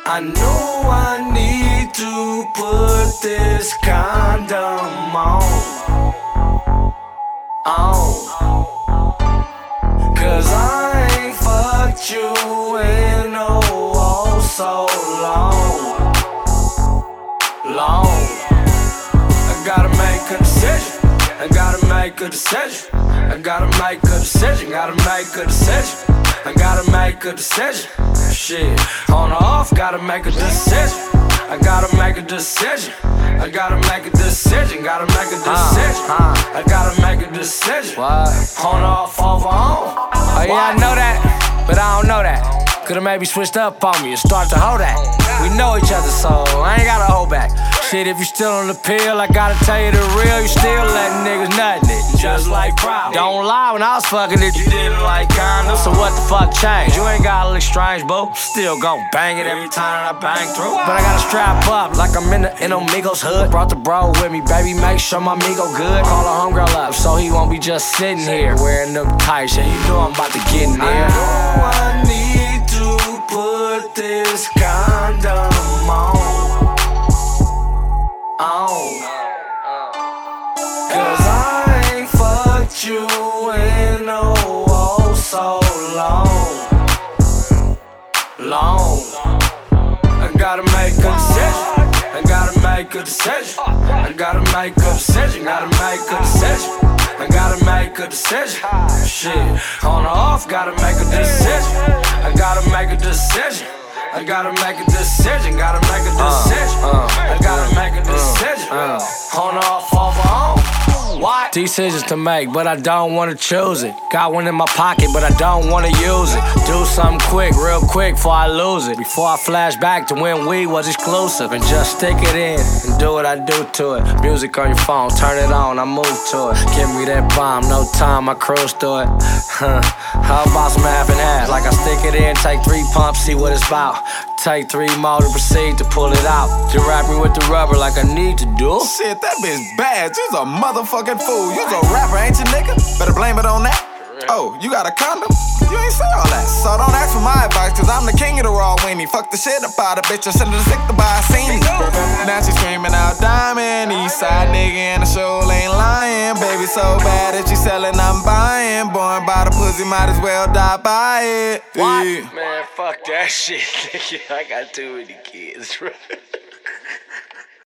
I know I need to put this condom on. Cause I ain't fucked you in so long. I gotta make a decision. I gotta make a decision. I gotta make a decision. Gotta make a decision. I gotta make a decision. Shit, on or off, gotta make a decision. I gotta make a decision. I gotta make a decision. Gotta make a decision. I gotta make a decision. On or off, over on. Oh yeah, I know that, but I don't know that. Could've maybe switched up on me and start to hold that. We know each other, so I ain't gotta hold back. Shit, if you still on the pill, I gotta tell you the real. You still letting niggas nuttin' it, just like problem. Don't lie, when I was fucking it, you didn't like condoms. So what the fuck changed? You ain't gotta look strange, boo. Still gon' bang it every time that I bang through. But I gotta strap up like I'm in Amigos hood. Brought the bro with me, baby, make sure my amigo good. Call a homegirl up, so he won't be just sitting here wearing them tight shit. You know I'm about to get in there. I know I need to put this condom on. Cause I ain't fucked you in so long. I gotta make a decision. I gotta make a decision. I gotta make a decision. Gotta make a decision. I gotta make a decision. Shit, on or off, gotta make a decision. I gotta make a decision. I gotta make a decision. Gotta make a decision. I gotta make a decision. On or off, over on. What? Decisions to make, but I don't wanna choose it. Got one in my pocket, but I don't wanna use it. Do something quick, real quick, before I lose it. Before I flash back to when we was exclusive. And just stick it in and do what I do to it. Music on your phone, turn it on, I move to it. Give me that bomb, no time, I cruise through it. How about some half and half? Like I stick it in, take 3 pumps, see what it's about. Take 3 more to proceed to pull it out. You wrap me with the rubber like I need to do. Shit, that bitch bad. You's a motherfucking fool. You's a rapper, ain't you, nigga? Better blame it on that. Oh, you got a condom? You ain't say all that. So don't ask for my advice, cause I'm the king of the raw weenie. Fuck the shit up out of bitch, I send her sick to buy a scene. Now she screaming out diamond. Eastside nigga and the show ain't lying. Baby so bad that she selling, I'm buying. Born by the pussy, might as well die by it. What? Man, fuck that shit. I got too many kids, bro.